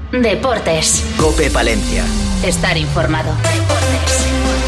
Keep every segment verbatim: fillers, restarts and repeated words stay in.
Deportes. COPE Palencia. Estar informado. Deportes.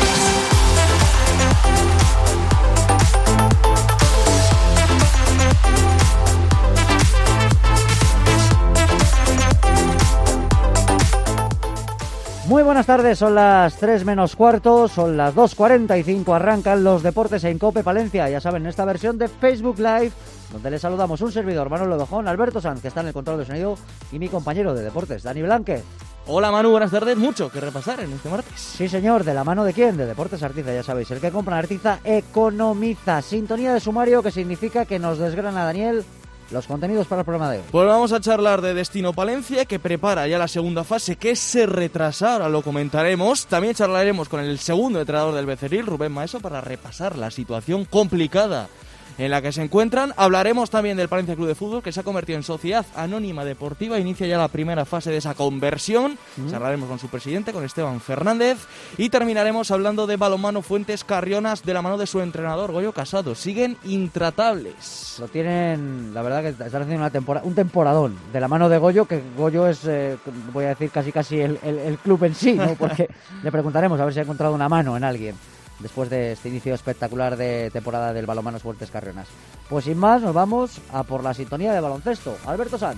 Muy buenas tardes, son las tres menos cuarto, son las dos cuarenta y cinco, arrancan los deportes en COPE Palencia, ya saben, en esta versión de Facebook Live, donde les saludamos un servidor, Manuel Lodojón, Alberto Sanz, que está en el control de sonido, y mi compañero de deportes, Dani Blanque. Hola Manu, buenas tardes, mucho que repasar en este martes. Sí señor, ¿de la mano de quién? De Deportes Artiza, ya sabéis, el que compra en Artiza economiza. Sintonía de sumario, que significa que nos desgrana Daniel los contenidos para el programa de hoy. Pues vamos a charlar de Destino Palencia, que prepara ya la segunda fase, que se retrasa, ahora lo comentaremos. También charlaremos con el segundo entrenador del Becerril, Rubén Maeso, para repasar la situación complicada en la que se encuentran. Hablaremos también del Palencia Club de Fútbol, que se ha convertido en sociedad anónima deportiva, inicia ya la primera fase de esa conversión. Mm. Charlaremos con su presidente, con Esteban Fernández, y terminaremos hablando de balonmano Fuentes Carrionas, de la mano de su entrenador, Goyo Casado. Siguen intratables. Lo tienen, la verdad que están haciendo una temporada, un temporadón, de la mano de Goyo, que Goyo es, eh, voy a decir, casi casi el, el, el club en sí, ¿no? Porque le preguntaremos a ver si ha encontrado una mano en alguien después de este inicio espectacular de temporada del balonmano Fuentes Carrionas. Pues sin más, nos vamos a por la sintonía de baloncesto. Alberto Sanz.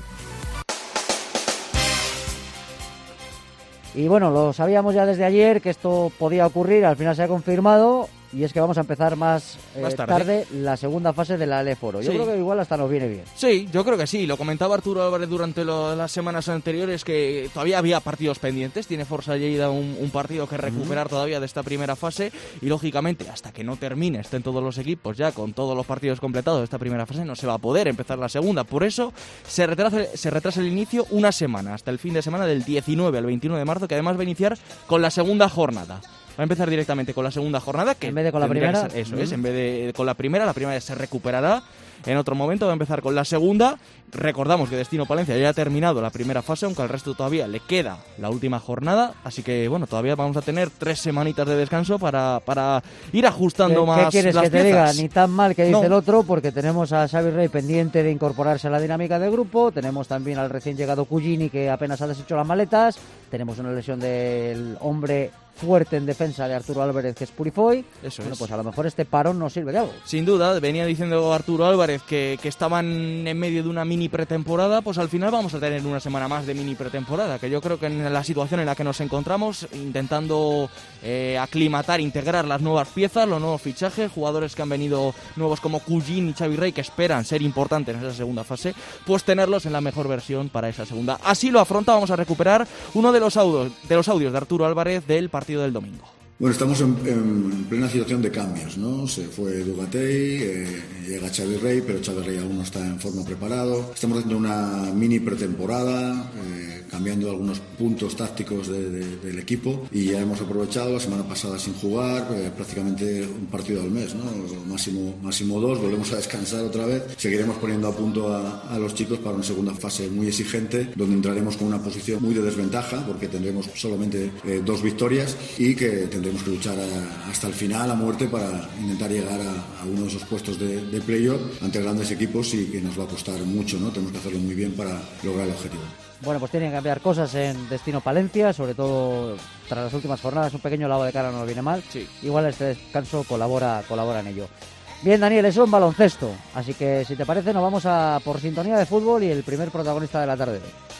Y bueno, lo sabíamos ya desde ayer que esto podía ocurrir, al final se ha confirmado, y es que vamos a empezar más, eh, más tarde. tarde la segunda fase de la Aleforo. Yo sí. creo que igual hasta nos viene bien. Sí, yo creo que sí. Lo comentaba Arturo Álvarez durante lo, las semanas anteriores, que todavía había partidos pendientes. Tiene Forza Lleida un, un partido que recuperar uh-huh. todavía de esta primera fase, y lógicamente hasta que no termine, estén todos los equipos ya con todos los partidos completados de esta primera fase, no se va a poder empezar la segunda. Por eso se retrasa, se retrasa el inicio una semana, hasta el fin de semana del diecinueve al veintiuno de marzo, que además va a iniciar con la segunda jornada. Va a empezar directamente con la segunda jornada, que en vez de con la primera. Ser, eso uh-huh. es, en vez de con la primera, la primera se recuperará en otro momento, va a empezar con la segunda. Recordamos que Destino Palencia ya ha terminado la primera fase, aunque al resto todavía le queda la última jornada, así que bueno, todavía vamos a tener tres semanitas de descanso para, para ir ajustando ¿Qué, más ¿Qué quieres las que te piezas? diga? Ni tan mal que dice no. el otro, porque tenemos a Xavi Rey pendiente de incorporarse a la dinámica del grupo, tenemos también al recién llegado Cugini, que apenas ha deshecho las maletas, tenemos una lesión del hombre fuerte en defensa de Arturo Álvarez, que es Purifoy. Eso bueno, es. pues a lo mejor este parón nos sirve de algo. Sin duda, venía diciendo Arturo Álvarez que, que estaban en medio de una mini pretemporada, pues al final vamos a tener una semana más de mini pretemporada, que yo creo que en la situación en la que nos encontramos, intentando eh, aclimatar, integrar las nuevas piezas, los nuevos fichajes, jugadores que han venido nuevos como Cugin y Xavi Rey, que esperan ser importantes en esa segunda fase, pues tenerlos en la mejor versión para esa segunda. Así lo afronta. Vamos a recuperar uno de los audios de, los audios de Arturo Álvarez del partido del domingo. Bueno, estamos en, en plena situación de cambios, ¿no? Se fue Dugatey, eh, llega Xavi Rey, pero Xavi Rey aún no está en forma preparado. Estamos haciendo una mini pretemporada, eh, cambiando algunos puntos tácticos de, de, del equipo, y ya hemos aprovechado la semana pasada sin jugar, eh, prácticamente un partido al mes, ¿no? Máximo, máximo dos, volvemos a descansar otra vez. Seguiremos poniendo a punto a, a los chicos para una segunda fase muy exigente, donde entraremos con una posición muy de desventaja, porque tendremos solamente eh, dos victorias, y que tendremos que luchar a, hasta el final a muerte para intentar llegar a, a uno de esos puestos de, de playoff ante grandes equipos, y que nos va a costar mucho, ¿no? Tenemos que hacerlo muy bien para lograr el objetivo. Bueno, pues tienen que cambiar cosas en Destino Palencia, sobre todo tras las últimas jornadas. Un pequeño lavado de cara no nos viene mal. Sí. Igual este descanso colabora, colabora en ello. Bien, Daniel, eso es un baloncesto, así que si te parece nos vamos a por sintonía de fútbol y el primer protagonista de la tarde.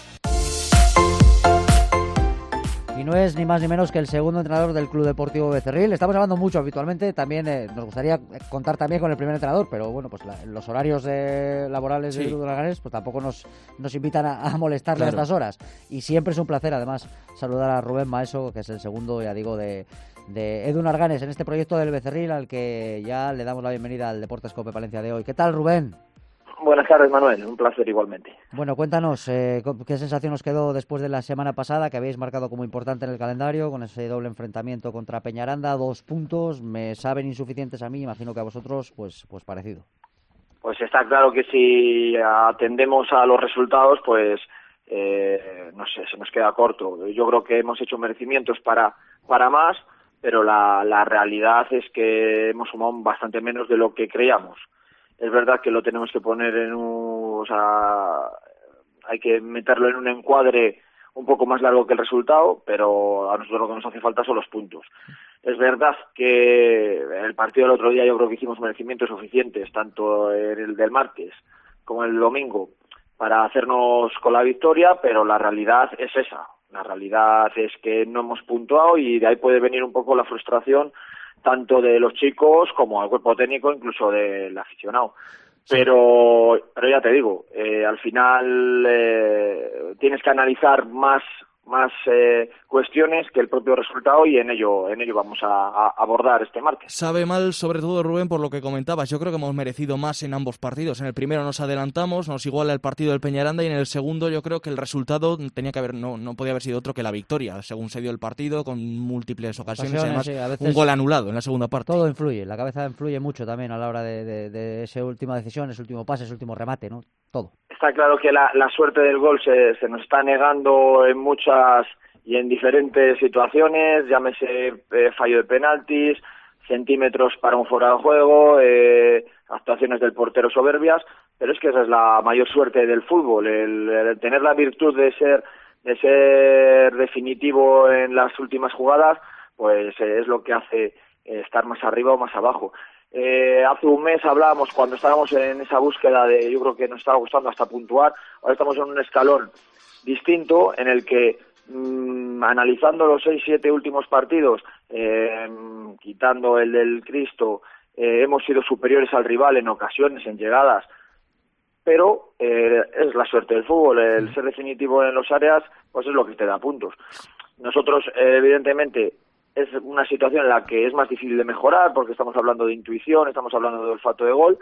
Y no es ni más ni menos que el segundo entrenador del Club Deportivo Becerril. Estamos hablando mucho habitualmente, también eh, nos gustaría contar también con el primer entrenador, pero bueno, pues la, los horarios eh, laborales sí. del Club de Leganés pues tampoco nos, nos invitan a, a molestarle claro. a estas horas. Y siempre es un placer, además, saludar a Rubén Maeso, que es el segundo, ya digo, de, de Edu Narganes en este proyecto del Becerril, al que ya le damos la bienvenida al Deportes COPE Palencia de hoy. ¿Qué tal, Rubén? Buenas tardes, Manuel. Un placer igualmente. Bueno, cuéntanos, eh, ¿qué sensación os quedó después de la semana pasada, que habéis marcado como importante en el calendario, con ese doble enfrentamiento contra Peñaranda? Dos puntos, me saben insuficientes a mí, imagino que a vosotros, pues, pues parecido. Pues está claro que si atendemos a los resultados, pues, eh, no sé, se nos queda corto. Yo creo que hemos hecho merecimientos para, para más, pero la, la realidad es que hemos sumado bastante menos de lo que creíamos. Es verdad que lo tenemos que poner en un, o sea, hay que meterlo en un encuadre un poco más largo que el resultado, pero a nosotros lo que nos hace falta son los puntos. Es verdad que el partido del otro día yo creo que hicimos merecimientos suficientes, tanto el del martes como el domingo, para hacernos con la victoria, pero la realidad es esa. La realidad es que no hemos puntuado y de ahí puede venir un poco la frustración tanto de los chicos como del cuerpo técnico, incluso del aficionado. Sí. Pero, pero ya te digo, eh, al final eh, tienes que analizar más más eh, cuestiones que el propio resultado y en ello en ello vamos a, a abordar este martes. Sabe mal, sobre todo Rubén, por lo que comentabas. Yo creo que hemos merecido más en ambos partidos. En el primero nos adelantamos, nos iguala el partido del Peñaranda, y en el segundo yo creo que el resultado tenía que haber no no podía haber sido otro que la victoria, según se dio el partido, con múltiples ocasiones, ocasiones además sí, a veces un gol anulado en la segunda parte. Todo influye, la cabeza influye mucho también a la hora de, de, de esa última decisión, ese último pase, ese último remate, ¿no? Todo. Está claro que la, la suerte del gol se, se nos está negando en muchas y en diferentes situaciones, llámese eh, fallo de penaltis, centímetros para un fuera de juego, eh, actuaciones del portero soberbias, pero es que esa es la mayor suerte del fútbol, el, el tener la virtud de ser de ser definitivo en las últimas jugadas, pues eh, es lo que hace eh, estar más arriba o más abajo. Eh, hace un mes hablábamos, cuando estábamos en esa búsqueda de, yo creo que nos estaba gustando hasta puntuar, ahora estamos en un escalón distinto en el que mmm, analizando los seis, siete últimos partidos, eh, quitando el del Cristo, eh, hemos sido superiores al rival en ocasiones, en llegadas, pero eh, es la suerte del fútbol, el ser definitivo en los áreas, pues es lo que te da puntos. Nosotros, eh, evidentemente, es una situación en la que es más difícil de mejorar porque estamos hablando de intuición, estamos hablando de olfato de gol,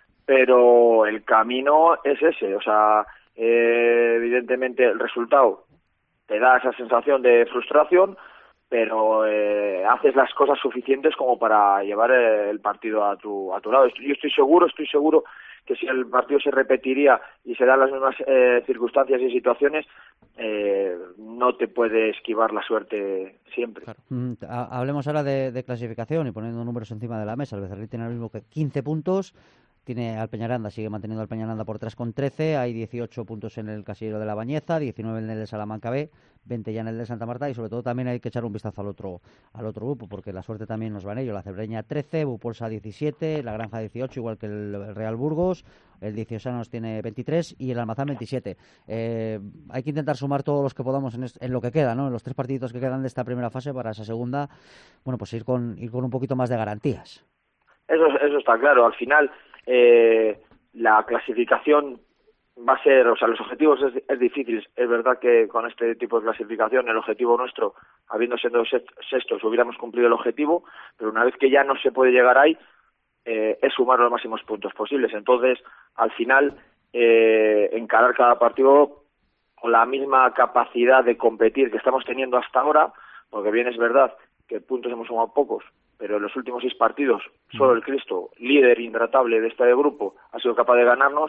pero el camino es ese, o sea, eh, evidentemente el resultado te da esa sensación de frustración, pero eh, haces las cosas suficientes como para llevar el partido a tu a tu lado. Yo estoy seguro, estoy seguro que si el partido se repetiría y se dan las mismas eh, circunstancias y situaciones, eh, no te puede esquivar la suerte siempre. Claro. Mm, hablemos ahora de, de clasificación y poniendo números encima de la mesa. El Becerril tiene ahora mismo que quince puntos, tiene al Peñaranda, sigue manteniendo al Peñaranda por tres con trece, hay dieciocho puntos en el casillero de la Bañeza, diecinueve en el de Salamanca B, veinte ya en el de Santa Marta, y sobre todo también hay que echar un vistazo al otro al otro grupo, porque la suerte también nos va en ello. La Cebreña trece, Bupolsa diecisiete, La Granja dieciocho, igual que el Real Burgos, el Diociosanos tiene veintitrés y el Almazán veintisiete. Eh, hay que intentar sumar todos los que podamos en, en lo que queda, ¿no? En los tres partiditos que quedan de esta primera fase para esa segunda, bueno, pues ir con ir con un poquito más de garantías. Eso, eso está claro. Al final, eh, la clasificación va a ser, o sea, los objetivos es, es difícil. Es verdad que con este tipo de clasificación el objetivo nuestro, habiendo sido sextos, hubiéramos cumplido el objetivo, pero una vez que ya no se puede llegar ahí, eh, es sumar los máximos puntos posibles. Entonces, al final, eh, encarar cada partido con la misma capacidad de competir que estamos teniendo hasta ahora, porque bien es verdad que puntos hemos sumado pocos, pero en los últimos seis partidos, solo el Cristo, líder intratable de este grupo, ha sido capaz de ganarnos,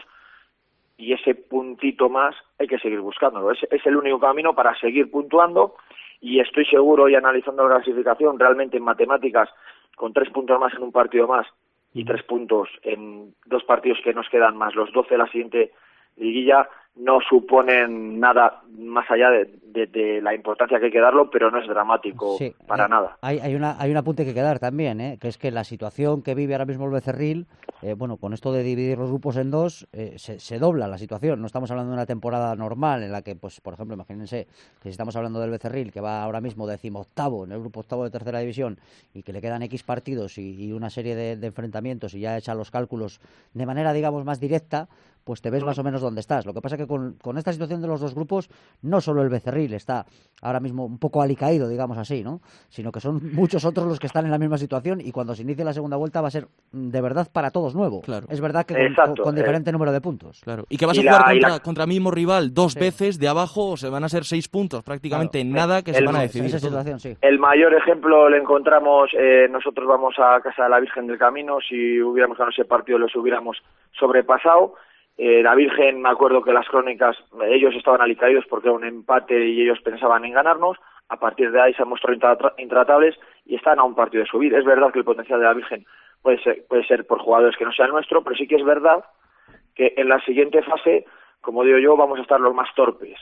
y ese puntito más hay que seguir buscándolo. Es, es el único camino para seguir puntuando, y estoy seguro, y analizando la clasificación, realmente en matemáticas, con tres puntos más en un partido más, y tres puntos en dos partidos que nos quedan más los doce de la siguiente liguilla, no suponen nada más allá de, de, de la importancia que hay que darlo, pero no es dramático sí, para hay, nada. Hay, hay, una, hay un apunte que quedar también, ¿eh? Que es que la situación que vive ahora mismo el Becerril, eh, bueno, con esto de dividir los grupos en dos, eh, se, se dobla la situación. No estamos hablando de una temporada normal en la que, pues, por ejemplo, imagínense que si estamos hablando del Becerril, que va ahora mismo decimoctavo en el grupo octavo de tercera división y que le quedan X partidos y, y una serie de, de enfrentamientos y ya echan los cálculos de manera, digamos, más directa, pues te ves más o menos donde estás. Lo que pasa es que con, con esta situación de los dos grupos, no solo el Becerril está ahora mismo un poco alicaído, digamos así, ¿no? Sino que son muchos otros los que están en la misma situación, y cuando se inicie la segunda vuelta va a ser de verdad para todos nuevo. Claro. Es verdad que con, Exacto, con, con diferente eh, número de puntos. Claro. Y que vas y a jugar la, contra, la... contra mismo rival dos sí. veces de abajo, o se van a ser seis puntos prácticamente, claro. nada que el, se van a decidir. Esa situación, sí. El mayor ejemplo lo encontramos, eh, nosotros vamos a casa de la Virgen del Camino, si hubiéramos ganado ese partido los hubiéramos sobrepasado. Eh, la Virgen, me acuerdo que las crónicas, ellos estaban alicaídos porque era un empate y ellos pensaban en ganarnos. A partir de ahí se han mostrado intra- intratables y están a un partido de subir. Es verdad que el potencial de la Virgen puede ser, puede ser por jugadores que no sean nuestro, pero sí que es verdad que en la siguiente fase, como digo yo, vamos a estar los más torpes.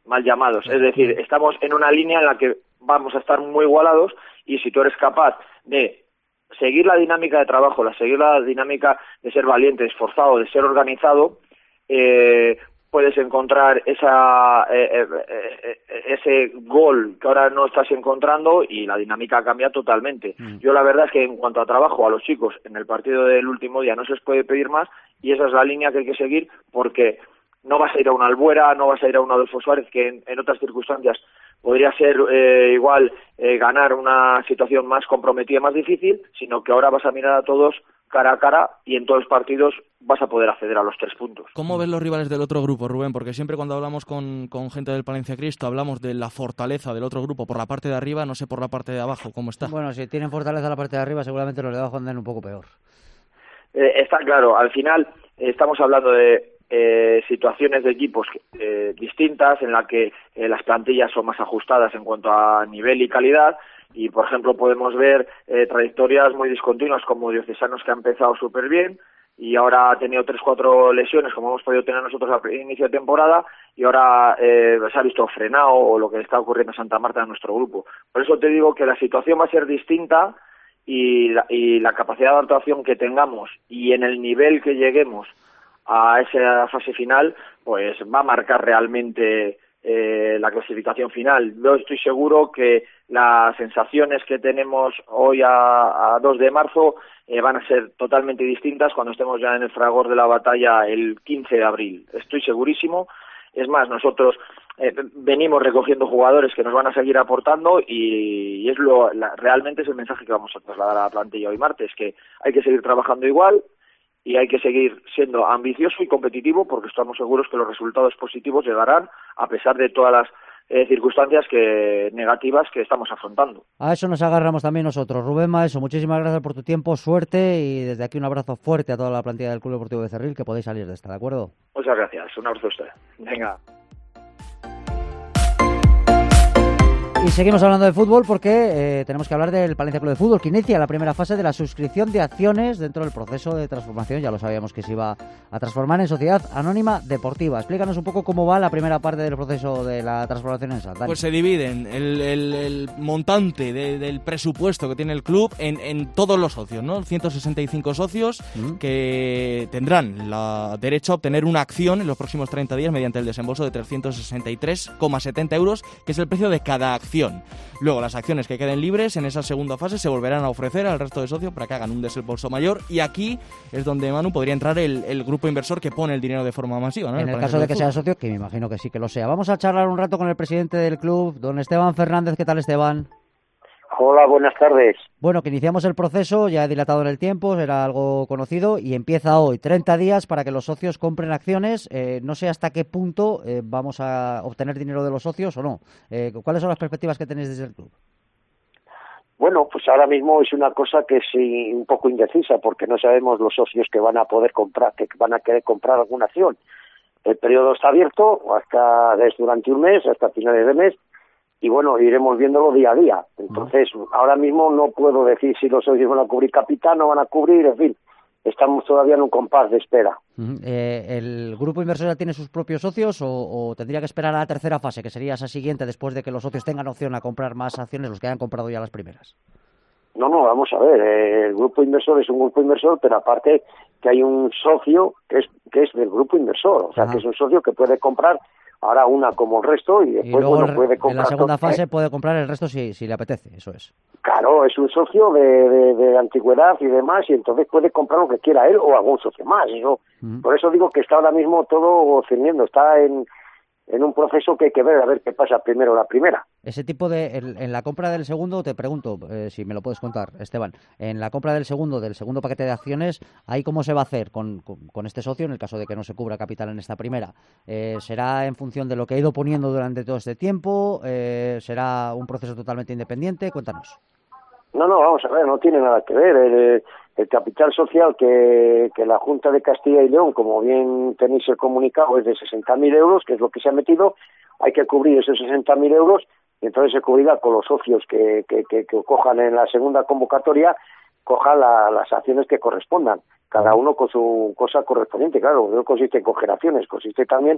mal llamados. Es decir, estamos en una línea en la que vamos a estar muy igualados y si tú eres capaz de seguir la dinámica de trabajo, la seguir la dinámica de ser valiente, esforzado, de ser organizado, eh, puedes encontrar esa eh, eh, eh, ese gol que ahora no estás encontrando y la dinámica cambia totalmente. Mm. Yo la verdad es que en cuanto a trabajo a los chicos en el partido del último día no se les puede pedir más y esa es la línea que hay que seguir porque no vas a ir a una Albuera, no vas a ir a un Adolfo Suárez que en, en otras circunstancias podría ser eh, igual eh, ganar una situación más comprometida, más difícil, sino que ahora vas a mirar a todos cara a cara y en todos los partidos vas a poder acceder a los tres puntos. ¿Cómo ven los rivales del otro grupo, Rubén? Porque siempre cuando hablamos con, con gente del Palencia Cristo hablamos de la fortaleza del otro grupo por la parte de arriba, no sé por la parte de abajo, ¿cómo está? Bueno, si tienen fortaleza la parte de arriba, seguramente los de abajo andan un poco peor. Eh, está claro, al final eh, estamos hablando de eh, situaciones de equipos eh, distintas en la que eh, las plantillas son más ajustadas en cuanto a nivel y calidad. Y, por ejemplo, podemos ver eh, trayectorias muy discontinuas como Diocesanos que ha empezado súper bien y ahora ha tenido tres cuatro lesiones como hemos podido tener nosotros al inicio de temporada y ahora eh, se ha visto frenado o lo que está ocurriendo en Santa Marta en nuestro grupo. Por eso te digo que la situación va a ser distinta y la, y la capacidad de adaptación que tengamos y en el nivel que lleguemos a esa fase final pues va a marcar realmente Eh, la clasificación final. Yo estoy seguro que las sensaciones que tenemos hoy a, a dos de marzo eh, van a ser totalmente distintas cuando estemos ya en el fragor de la batalla el quince de abril. Estoy segurísimo. Es más, nosotros eh, venimos recogiendo jugadores que nos van a seguir aportando y, y es lo la, realmente es el mensaje que vamos a trasladar a la plantilla hoy martes, que hay que seguir trabajando igual y hay que seguir siendo ambicioso y competitivo porque estamos seguros que los resultados positivos llegarán a pesar de todas las eh, circunstancias que negativas que estamos afrontando. A eso nos agarramos también nosotros. Rubén Maeso, muchísimas gracias por tu tiempo, suerte y desde aquí un abrazo fuerte a toda la plantilla del Club Deportivo Becerril, que podéis salir de esta, ¿de acuerdo? Muchas gracias, un abrazo a usted. Venga. Y seguimos hablando de fútbol porque eh, tenemos que hablar del Palencia Club de Fútbol, que inicia la primera fase de la suscripción de acciones dentro del proceso de transformación. Ya lo sabíamos que se iba a transformar en Sociedad Anónima Deportiva. Explícanos un poco cómo va la primera parte del proceso de la transformación en Santa. Pues se dividen el, el, el montante de, del presupuesto que tiene el club en, en todos los socios, ¿no? ciento sesenta y cinco socios mm. que tendrán la derecho a obtener una acción en los próximos treinta días mediante el desembolso de trescientos sesenta y tres coma setenta euros, que es el precio de cada acción. Luego, las acciones que queden libres en esa segunda fase se volverán a ofrecer al resto de socios para que hagan un desembolso mayor y aquí es donde, Manu, podría entrar el, el grupo inversor que pone el dinero de forma masiva, ¿no? En el, el caso de que sea socio, que me imagino que sí que lo sea. Vamos a charlar un rato con el presidente del club, don Esteban Fernández. ¿Qué tal, Esteban? Hola, buenas tardes. Bueno, que iniciamos el proceso, ya dilatado en el tiempo, era algo conocido, y empieza hoy, treinta días para que los socios compren acciones. Eh, no sé hasta qué punto eh, vamos a obtener dinero de los socios o no. Eh, ¿Cuáles son las perspectivas que tenéis desde el club? Bueno, pues ahora mismo es una cosa que es un poco indecisa, porque no sabemos los socios que van a poder comprar, que van a querer comprar alguna acción. El periodo está abierto hasta desde durante un mes, hasta finales de mes, y bueno, iremos viéndolo día a día. Entonces, uh-huh. ahora mismo no puedo decir si los socios van a cubrir capital, no van a cubrir, en fin, estamos todavía en un compás de espera. Uh-huh. Eh, ¿El grupo inversor ya tiene sus propios socios o, o tendría que esperar a la tercera fase, que sería esa siguiente, después de que los socios tengan opción a comprar más acciones, los que hayan comprado ya las primeras? No, no, vamos a ver, eh, el grupo inversor es un grupo inversor, pero aparte que hay un socio que es que es del grupo inversor, o sea, uh-huh. que es un socio que puede comprar ahora una como el resto y después y luego bueno, puede comprar. En la segunda todo, fase ¿eh? puede comprar el resto si, si le apetece, eso es. Claro, es un socio de, de, de antigüedad y demás y entonces puede comprar lo que quiera él o algún socio más. Eso, uh-huh. Por eso digo que está ahora mismo todo cerniendo, está en, en un proceso que hay que ver a ver qué pasa primero la primera. Ese tipo de, en, en la compra del segundo, te pregunto, eh, si me lo puedes contar, Esteban, en la compra del segundo, del segundo paquete de acciones, ¿ahí cómo se va a hacer con, con, con este socio, en el caso de que no se cubra capital en esta primera? Eh, ¿Será en función de lo que ha ido poniendo durante todo este tiempo? Eh, ¿Será un proceso totalmente independiente? Cuéntanos. No, no, vamos a ver, no tiene nada que ver. El, el capital social que, que la Junta de Castilla y León, como bien tenéis el comunicado, es de sesenta mil euros, que es lo que se ha metido. Hay que cubrir esos sesenta mil euros y entonces se cubrirá con los socios que, que, que, que cojan en la segunda convocatoria, cojan la, las acciones que correspondan, cada uno con su cosa correspondiente. Claro, no consiste en coger acciones, consiste también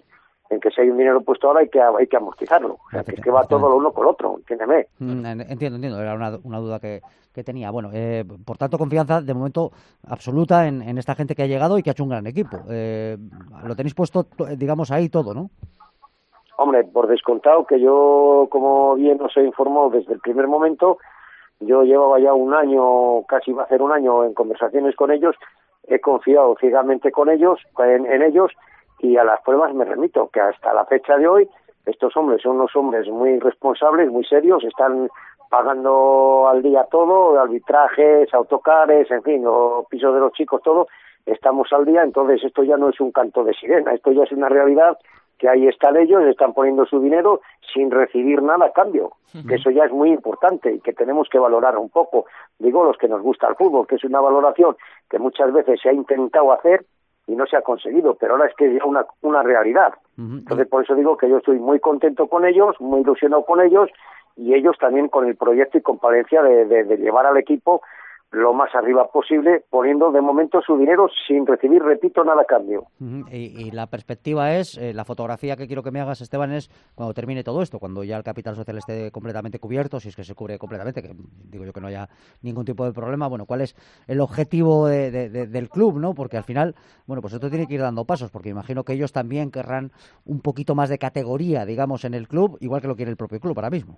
en que si hay un dinero puesto ahora hay que hay que amortizarlo. O sea, que es que va todo lo uno con lo otro, entiéndeme. Entiendo, entiendo, era una, una duda que, que tenía. Bueno, eh, por tanto, confianza de momento absoluta en, en esta gente que ha llegado y que ha hecho un gran equipo. Eh, lo tenéis puesto, digamos, ahí todo, ¿no? Hombre, por descontado que yo, como bien os he informado desde el primer momento, yo llevaba ya un año, casi va a ser un año en conversaciones con ellos, he confiado ciegamente con ellos, en, en ellos, y a las pruebas me remito, que hasta la fecha de hoy estos hombres son unos hombres muy responsables, muy serios, están pagando al día todo, arbitrajes, autocares, en fin, los pisos de los chicos, todo, estamos al día, entonces esto ya no es un canto de sirena, esto ya es una realidad, que ahí están ellos, están poniendo su dinero sin recibir nada a cambio, uh-huh. que eso ya es muy importante y que tenemos que valorar un poco, digo, los que nos gusta el fútbol, que es una valoración que muchas veces se ha intentado hacer y no se ha conseguido, pero ahora es que es ya una, una realidad. Uh-huh. Entonces, por eso digo que yo estoy muy contento con ellos, muy ilusionado con ellos, y ellos también con el proyecto y con Palencia de, de, de llevar al equipo lo más arriba posible, poniendo de momento su dinero sin recibir, repito, nada a cambio. Uh-huh. y, y la perspectiva es, eh, la fotografía que quiero que me hagas, Esteban, es cuando termine todo esto, cuando ya el capital social esté completamente cubierto, si es que se cubre completamente, que digo yo que no haya ningún tipo de problema, bueno, ¿cuál es el objetivo de, de, de, del club, no? Porque al final, bueno, pues esto tiene que ir dando pasos, porque imagino que ellos también querrán un poquito más de categoría, digamos, en el club, igual que lo quiere el propio club ahora mismo.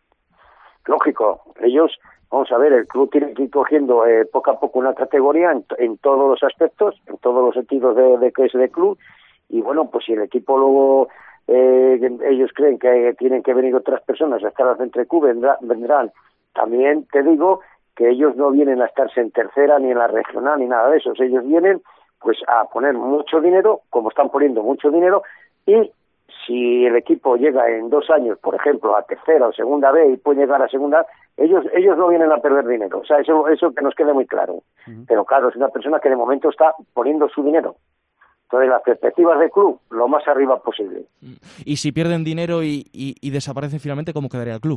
Lógico, ellos, vamos a ver, el club tiene que ir cogiendo eh, poco a poco una categoría en, en todos los aspectos, en todos los sentidos de, de que es de club, y bueno, pues si el equipo luego eh, ellos creen que tienen que venir otras personas a estar al Centre Q, vendrá, vendrán. También te digo que ellos no vienen a estarse en tercera ni en la regional ni nada de eso, ellos vienen pues a poner mucho dinero, como están poniendo mucho dinero, y si el equipo llega en dos años, por ejemplo, a tercera o segunda B y puede llegar a segunda, ellos ellos no vienen a perder dinero. O sea, eso eso que nos quede muy claro. Uh-huh. Pero claro, es una persona que de momento está poniendo su dinero. Entonces, las perspectivas del club, lo más arriba posible. Y si pierden dinero y, y, y desaparecen finalmente, ¿cómo quedaría el club?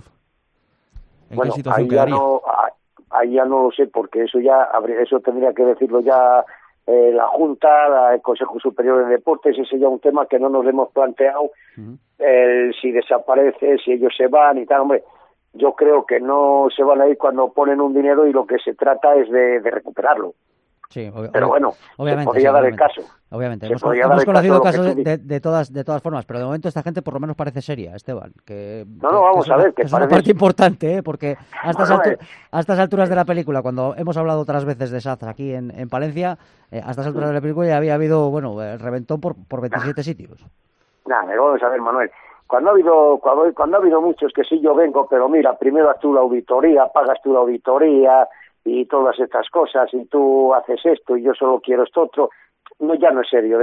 ¿En bueno, qué situación ahí quedaría? Ya no, ahí ya no lo sé, porque eso ya habría, eso tendría que decirlo ya Eh, la Junta, la, el Consejo Superior de Deportes, ese ya un tema que no nos hemos planteado, uh-huh. eh, si desaparece, si ellos se van y tal, hombre, yo creo que no se van a ir cuando ponen un dinero y lo que se trata es de, de recuperarlo. Sí, ob- pero bueno, obviamente, se podría sí, dar obviamente. el caso. Obviamente, se hemos, hemos hemos conocido casos de, de, de, todas, de todas formas, pero de momento esta gente por lo menos parece seria, Esteban. Que, no, no, vamos que a una, ver, que es parece... una parte importante, ¿eh? Porque a estas, bueno, altu- eh... a estas alturas de la película, cuando hemos hablado otras veces de S A Z aquí en, en Palencia, eh, a estas alturas de la película ya había habido, bueno, el reventón por, por veintisiete sitios. Nada, vamos a ver, Manuel. Cuando ha habido cuando, cuando ha habido muchos que sí yo vengo, pero mira, primero haz tú la auditoría, pagas tú la auditoría y todas estas cosas, y tú haces esto y yo solo quiero esto otro, no, ya no es serio.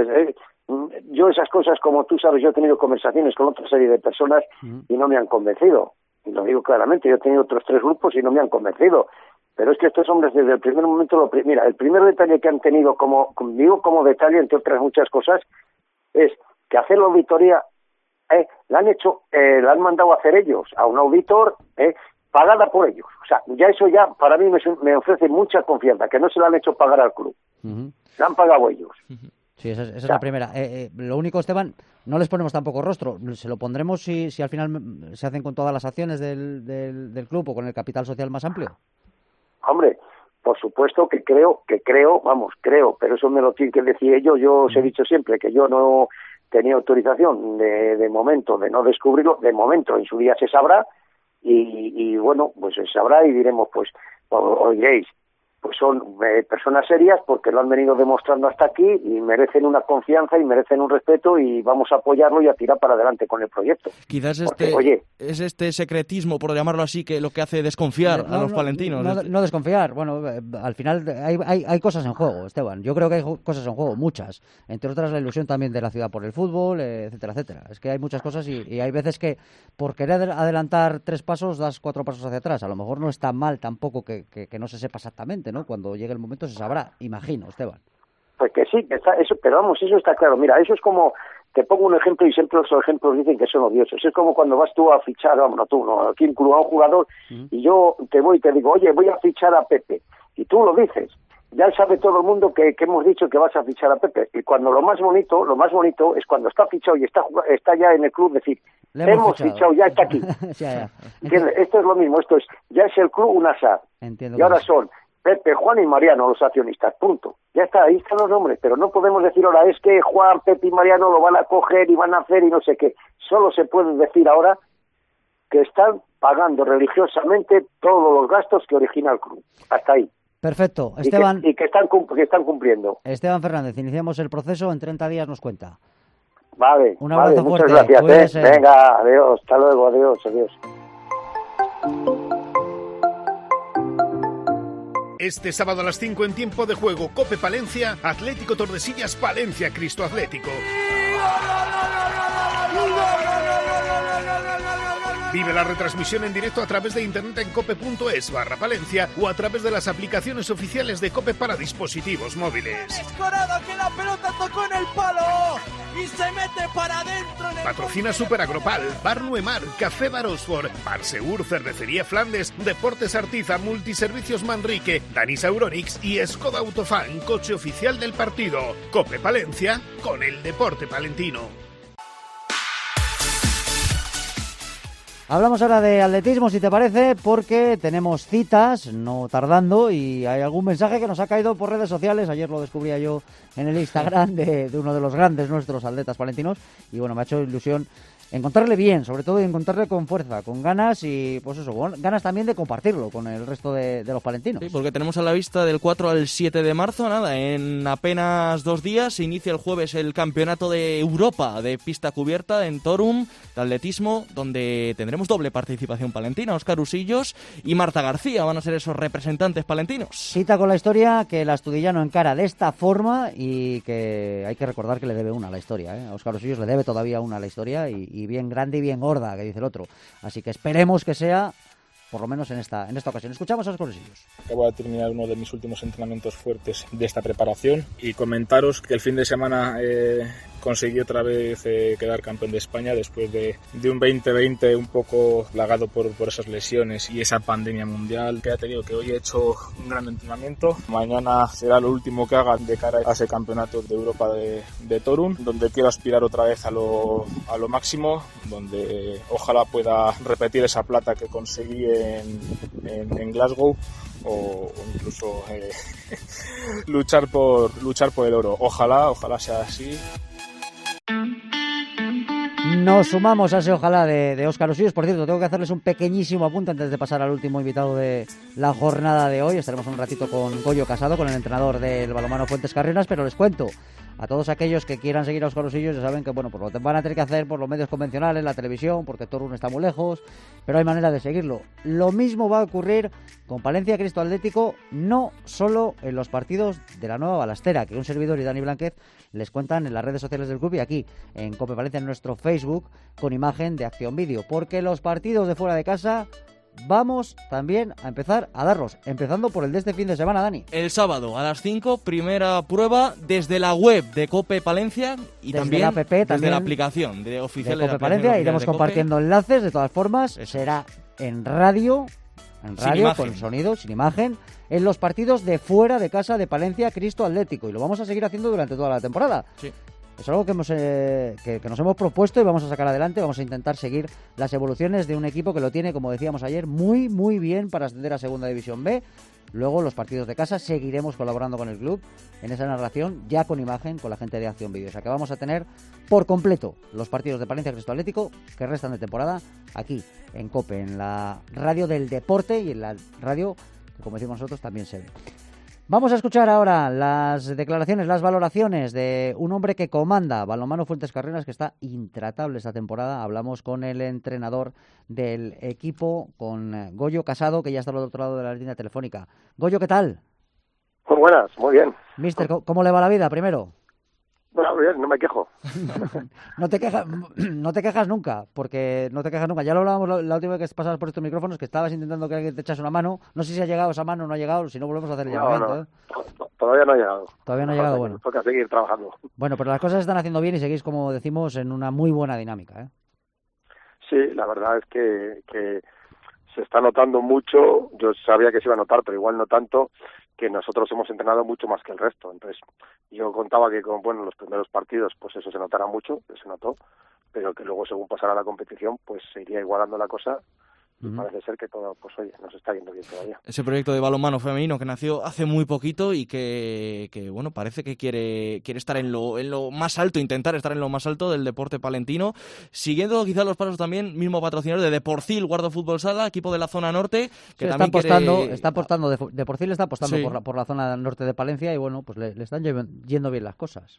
Yo esas cosas, como tú sabes, yo he tenido conversaciones con otra serie de personas y no me han convencido, y lo digo claramente, yo he tenido otros tres grupos y no me han convencido, pero es que estos hombres desde el primer momento, lo, mira, el primer detalle que han tenido, como digo como detalle, entre otras muchas cosas, es que hacer la auditoría, eh, la han hecho, eh, la han mandado a hacer ellos, a un auditor, eh, pagada por ellos. O sea, ya eso ya para mí me, me ofrece mucha confianza, que no se la han hecho pagar al club. Uh-huh. La han pagado ellos. Uh-huh. Sí, esa, esa es la primera. Eh, eh, lo único, Esteban, no les ponemos tampoco rostro. Se lo pondremos si, si al final se hacen con todas las acciones del, del, del club o con el capital social más amplio. Hombre, por supuesto que creo, que creo, vamos, creo, pero eso me lo tienen que decir ellos. Yo os he dicho siempre que yo no tenía autorización de, de momento de no descubrirlo. De momento, en su día se sabrá. Y, y bueno, pues se sabrá y diremos, pues, oiréis, pues son eh, personas serias porque lo han venido demostrando hasta aquí y merecen una confianza y merecen un respeto y vamos a apoyarlo y a tirar para adelante con el proyecto. Quizás porque, este oye, es este secretismo, por llamarlo así, que lo que hace desconfiar no, a los no, palentinos. No, no desconfiar, bueno, eh, al final hay, hay, hay cosas en juego, Esteban. Yo creo que hay cosas en juego, muchas. Entre otras la ilusión también de la ciudad por el fútbol, eh, etcétera, etcétera. Es que hay muchas cosas y, y hay veces que por querer adelantar tres pasos das cuatro pasos hacia atrás. A lo mejor no está mal tampoco que, que, que no se sepa exactamente, ¿no? Cuando llegue el momento se sabrá, imagino, Esteban. Pues que sí, que está, eso, pero vamos, eso está claro. Mira, eso es como, te pongo un ejemplo y siempre los ejemplos dicen que son odiosos. Es como cuando vas tú a fichar, vamos, no tú, no, aquí en club a un jugador uh-huh. y yo te voy y te digo, oye, voy a fichar a Pepe. Y tú lo dices. ya sabe todo el mundo que, que hemos dicho que vas a fichar a Pepe, y cuando lo más bonito, lo más bonito es cuando está fichado y está está ya en el club, decir, Le hemos hemos fichado. fichado, ya está aquí. ya, ya. ¿Entiendes? Esto es lo mismo, esto es, ya es el club un asa, Entiendo y ahora que sí. son Pepe, Juan y Mariano los accionistas, punto. Ya está, ahí están los nombres, pero no podemos decir ahora, es que Juan, Pepe y Mariano lo van a coger y van a hacer y no sé qué. Solo se puede decir ahora que están pagando religiosamente todos los gastos que origina el club. Hasta ahí. Perfecto. Y Esteban, que, y que están cum- que están cumpliendo. Esteban Fernández, iniciamos el proceso, en treinta días nos cuenta. Vale, Un abrazo vale, muchas fuerte, gracias. cuídese. ¿eh? Venga, adiós, hasta luego, adiós, adiós. Este sábado a las cinco en tiempo de juego, Cope Palencia, Atlético Tordesillas, Palencia, Cristo Atlético. Vive la retransmisión en directo a través de internet en cope.es barra Palencia o a través de las aplicaciones oficiales de Cope para dispositivos móviles. Escorado, que la pelota tocó en el palo y se mete para adentro. En el Patrocina Super Agropal, Bar Nuemar, Café Bar Oxford, Bar Segur, Cervecería Flandes, Deportes Artiza, Multiservicios Manrique, Danisa Euronics y Skoda Autofan, coche oficial del partido. Cope Palencia, con el deporte palentino. Hablamos ahora de atletismo, si te parece, porque tenemos citas, no tardando, y hay algún mensaje que nos ha caído por redes sociales. Ayer lo descubría yo en el Instagram de, de uno de los grandes nuestros atletas palentinos, y bueno, me ha hecho ilusión encontrarle bien, sobre todo, y encontrarle con fuerza, con ganas, y pues eso, con ganas también de compartirlo con el resto de, de los palentinos. Sí, porque tenemos a la vista del cuatro al siete de marzo, nada, en apenas dos días se inicia el jueves el Campeonato de Europa de pista cubierta en Torum, de atletismo, donde tendremos doble participación palentina. Óscar Usillos y Marta García van a ser esos representantes palentinos. Cita con la historia que el astudillano encara de esta forma, y que hay que recordar que le debe una a la historia, ¿eh? A Óscar Usillos le debe todavía una a la historia, y, y bien grande y bien gorda, que dice el otro. Así que esperemos que sea, por lo menos en esta en esta ocasión. Escuchamos a Óscar Usillos. Acabo de terminar uno de mis últimos entrenamientos fuertes de esta preparación y comentaros que el fin de semana eh, conseguí otra vez eh, quedar campeón de España después de, de un veinte veinte un poco plagado por, por esas lesiones y esa pandemia mundial que ha tenido, que hoy he hecho un gran entrenamiento. Mañana será lo último que haga de cara a ese campeonato de Europa de, de Torum, donde quiero aspirar otra vez a lo, a lo máximo, donde ojalá pueda repetir esa plata que conseguí en, en, en Glasgow, o incluso eh, luchar por luchar por el oro. Ojalá, ojalá sea así. Nos sumamos a ese ojalá de, de Óscar Usillos. Por cierto, tengo que hacerles un pequeñísimo apunte antes de pasar al último invitado de la jornada de hoy. Estaremos un ratito con Goyo Casado, con el entrenador del balonmano Fuentes Carreras, pero les cuento, a todos aquellos que quieran seguir a Óscar Usillos, ya saben que bueno, pues lo van a tener que hacer por los medios convencionales, la televisión, porque Torun está muy lejos, pero hay manera de seguirlo. Lo mismo va a ocurrir con Palencia Cristo Atlético, no solo en los partidos de la Nueva Balastera, que un servidor y Dani Blanquez les cuentan en las redes sociales del club y aquí en Cope Palencia, en nuestro Facebook, con imagen de acción vídeo, porque los partidos de fuera de casa vamos también a empezar a darlos, empezando por el de este fin de semana, Dani. El sábado a las cinco, primera prueba desde la web de Cope Palencia y desde también, la app, desde también la aplicación de oficial de Cope Palencia. Iremos de Cope. compartiendo enlaces, de todas formas. Eso será en radio, en Sin radio imagen. con sonido, sin imagen, en los partidos de fuera de casa de Palencia Cristo Atlético, y lo vamos a seguir haciendo durante toda la temporada. Sí. Es algo que, hemos, eh, que, que nos hemos propuesto y vamos a sacar adelante. Vamos a intentar seguir las evoluciones de un equipo que lo tiene, como decíamos ayer, muy, muy bien para ascender a Segunda División B. Luego, los partidos de casa, seguiremos colaborando con el club en esa narración, ya con imagen, con la gente de Acción Vídeo. O sea que vamos a tener por completo los partidos de Palencia Cristo Atlético que restan de temporada aquí, en COPE, en la radio del deporte y en la radio que, como decimos nosotros, también se ve. Vamos a escuchar ahora las declaraciones, las valoraciones de un hombre que comanda Balonmano Fuentes Carreras, que está intratable esta temporada. Hablamos con el entrenador del equipo, con Goyo Casado, que ya está al otro lado de la línea telefónica. Goyo, ¿qué tal? Muy buenas, muy bien. Mister, ¿cómo le va la vida primero? Bueno, bien, no me quejo. No te quejas, no te quejas nunca, porque no te quejas nunca. Ya lo hablábamos la, la última vez que pasabas por estos micrófonos, que estabas intentando que alguien te echase una mano. No sé si ha llegado esa mano o no ha llegado, si no volvemos a hacer el No, llamamiento. no, ¿eh? to- todavía no ha llegado. Todavía no ha llegado, bueno. Toca seguir trabajando. Bueno, pero las cosas se están haciendo bien y seguís, como decimos, en una muy buena dinámica, ¿eh? Sí, la verdad es que, que se está notando mucho, yo sabía que se iba a notar, pero igual no tanto, que nosotros hemos entrenado mucho más que el resto. Entonces, yo contaba que con bueno los primeros partidos, pues eso se notara mucho, que se notó, pero que luego según pasara la competición, pues se iría igualando la cosa. Y uh-huh. parece ser que todo, pues oye, nos está yendo bien todavía. Ese proyecto de balonmano femenino que nació hace muy poquito y que, que bueno, parece que quiere quiere estar en lo en lo más alto, intentar estar en lo más alto del deporte palentino, siguiendo quizás los pasos también, mismo patrocinador de Deporcil, Guardo Fútbol Sala, equipo de la zona norte, que sí, también está apostando, quiere... está apostando, Deporcil está apostando sí. por, la, por la zona norte de Palencia y bueno, pues le, le están yendo bien las cosas.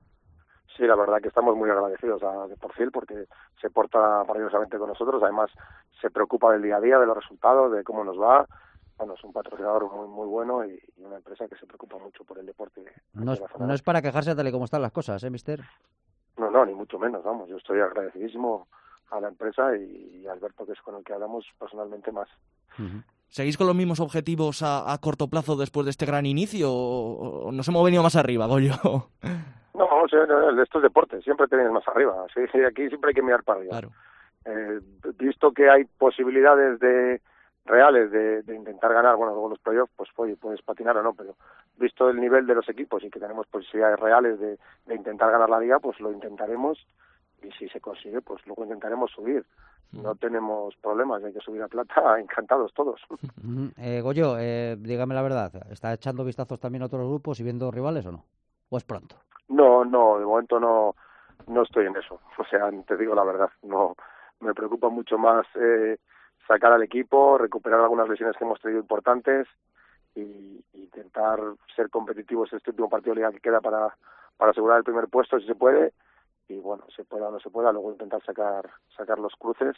Sí, la verdad que estamos muy agradecidos a Deporcil porque se porta maravillosamente con nosotros, además se preocupa del día a día, de los resultados, de cómo nos va. Bueno, es un patrocinador muy muy bueno y, y una empresa que se preocupa mucho por el deporte. No es, no es para quejarse tal y como están las cosas, ¿eh, mister? No, no, ni mucho menos, vamos, yo estoy agradecidísimo a la empresa y, y a Alberto, que es con el que hablamos personalmente más. Uh-huh. ¿Seguís con los mismos objetivos a, a corto plazo después de este gran inicio o, o nos hemos venido más arriba, Goyo? No, o sea, esto es deporte, siempre te vienes más arriba. Sí, sí, aquí siempre hay que mirar para arriba. Claro. Eh, visto que hay posibilidades de reales de, de intentar ganar, bueno, luego los playoffs, pues oye, puedes patinar o no, pero visto el nivel de los equipos y que tenemos posibilidades reales de, de intentar ganar la liga, pues lo intentaremos y si se consigue, pues luego intentaremos subir. No tenemos problemas, hay que subir a plata, encantados todos. Eh, Goyo, eh, dígame la verdad, ¿está echando vistazos también a otros grupos y viendo rivales o no? ¿O es pronto? No, no, de momento no no estoy en eso. O sea, te digo la verdad, no me preocupa mucho más eh, sacar al equipo, recuperar algunas lesiones que hemos tenido importantes y, y intentar ser competitivos en este último partido de liga que queda para, para asegurar el primer puesto, si se puede. Y bueno, se pueda o no se pueda, luego intentar sacar sacar los cruces,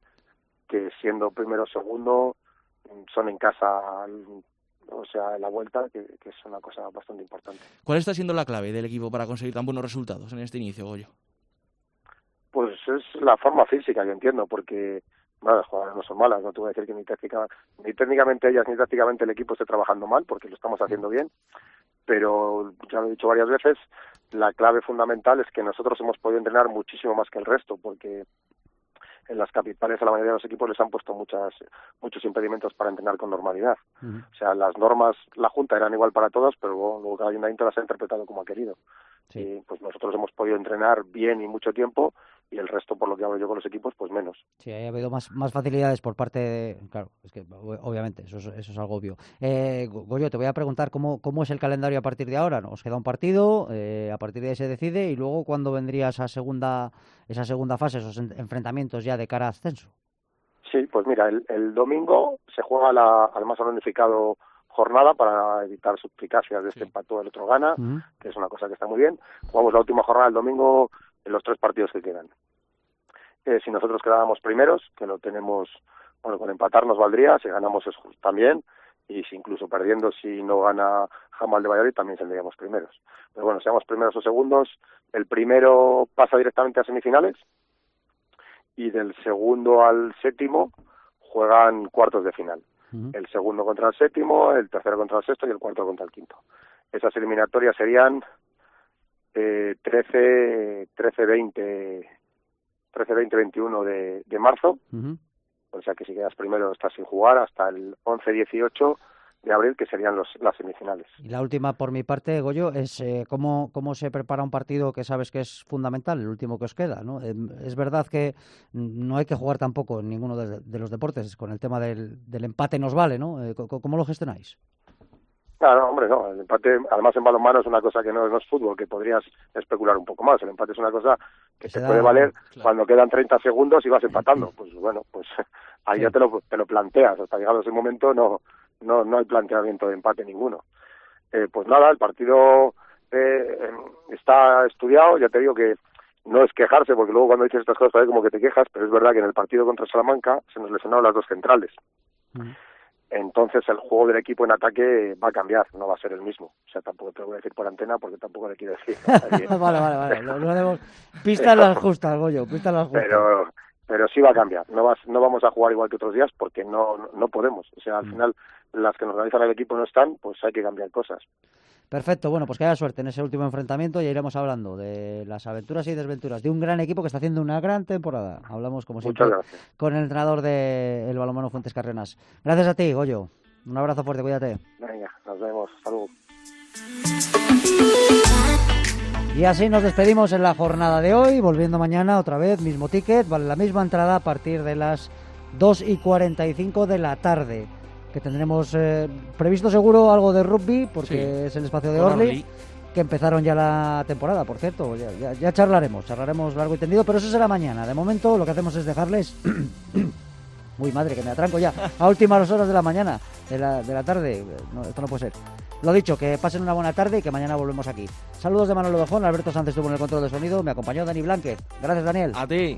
que siendo primero o segundo son en casa, o sea, en la vuelta, que, que es una cosa bastante importante. ¿Cuál está siendo la clave del equipo para conseguir tan buenos resultados en este inicio, Goyo? Pues es la forma física, yo entiendo, porque bueno, las jugadoras no son malas, no te voy a decir que ni, técnica, ni técnicamente ellas ni tácticamente el equipo esté trabajando mal, porque lo estamos haciendo bien, pero ya lo he dicho varias veces, la clave fundamental es que nosotros hemos podido entrenar muchísimo más que el resto, porque en las capitales a la mayoría de los equipos les han puesto muchas muchos impedimentos para entrenar con normalidad. Uh-huh. O sea, las normas, la Junta eran igual para todos, pero luego, luego cada ayuntamiento las ha interpretado como ha querido. Sí. Y pues nosotros hemos podido entrenar bien y mucho tiempo, y el resto, por lo que hablo yo con los equipos, pues menos. Sí, ha habido más, más facilidades por parte de... Claro, es que obviamente, eso es, eso es algo obvio. Eh, Goyo, te voy a preguntar cómo, cómo es el calendario a partir de ahora, ¿no? Os queda un partido, eh, a partir de ahí se decide, y luego ¿cuándo vendría esa segunda esa segunda fase, esos enfrentamientos ya de cara a ascenso? Sí, pues mira, el, el domingo se juega la, además han unificado jornada para evitar suplicacias de este sí. empate el otro gana, uh-huh. que es una cosa que está muy bien. Jugamos la última jornada el domingo en los tres partidos que quedan. Eh, si nosotros quedábamos primeros, que lo tenemos, bueno, con empatar nos valdría, si ganamos es justo también, y si incluso perdiendo, si no gana Jamal de Valladolid, también saldríamos primeros. Pero bueno, seamos primeros o segundos, el primero pasa directamente a semifinales, y del segundo al séptimo juegan cuartos de final. Uh-huh. El segundo contra el séptimo, el tercero contra el sexto y el cuarto contra el quinto. Esas eliminatorias serían eh, trece, trece, veinte, trece, veinte, veintiuno de, de marzo. Uh-huh. O sea que si quedas primero estás sin jugar hasta el once, dieciocho de abril, que serían los, las semifinales. Y la última por mi parte, Goyo, es eh, cómo, cómo se prepara un partido que sabes que es fundamental, el último que os queda, ¿no? Eh, es verdad que no hay que jugar tampoco en ninguno de, de los deportes, con el tema del, del empate nos vale, ¿no? Eh, ¿Cómo lo gestionáis? Claro, hombre, no, el empate, además en balonmano es una cosa que no, no es fútbol, que podrías especular un poco más. El empate es una cosa que se puede valer claro. cuando quedan treinta segundos y vas empatando. Pues bueno, pues ahí sí. ya te lo, te lo planteas. Hasta llegado ese momento no no no hay planteamiento de empate ninguno. Eh, pues nada, el partido eh, está estudiado, ya te digo que no es quejarse, porque luego cuando dices estas cosas parece como que te quejas, pero es verdad que en el partido contra Salamanca se nos lesionaron las dos centrales. Uh-huh. Entonces el juego del equipo en ataque va a cambiar, no va a ser el mismo. O sea, tampoco te lo voy a decir por antena porque tampoco le quiero decir. vale, vale, vale. Lo, lo haremos. Pistas las justas, Goyo, pistas las justas. Pero, pero sí va a cambiar. No, vas, no vamos a jugar igual que otros días porque no, no, no podemos. O sea, al mm. final las que nos organizan el equipo no están, pues hay que cambiar cosas. Perfecto, bueno, pues que haya suerte en ese último enfrentamiento y iremos hablando de las aventuras y desventuras de un gran equipo que está haciendo una gran temporada. Hablamos, como siempre, con el entrenador del balonmano Fuentes Carrenas. Gracias a ti, Goyo. Un abrazo fuerte, cuídate. Venga, nos vemos. Salud. Y así nos despedimos en la jornada de hoy, volviendo mañana otra vez, mismo ticket, vale la misma entrada a partir de las dos y cuarenta y cinco de la tarde. Que tendremos eh, previsto seguro algo de rugby, porque sí, es el espacio de Orly, Orly, que empezaron ya la temporada, por cierto. Ya, ya, ya charlaremos, charlaremos largo y tendido, pero eso será mañana. De momento lo que hacemos es dejarles... Uy, madre, que me atranco ya. A últimas horas de la mañana, de la, de la tarde. No, esto no puede ser. Lo dicho, que pasen una buena tarde y que mañana volvemos aquí. Saludos de Manolo Bejón, Alberto Sánchez estuvo en el control de sonido, me acompañó Dani Blanquez. Gracias, Daniel. A ti.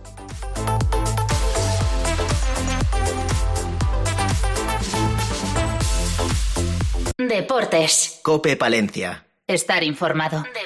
Deportes. COPE Palencia. Estar informado.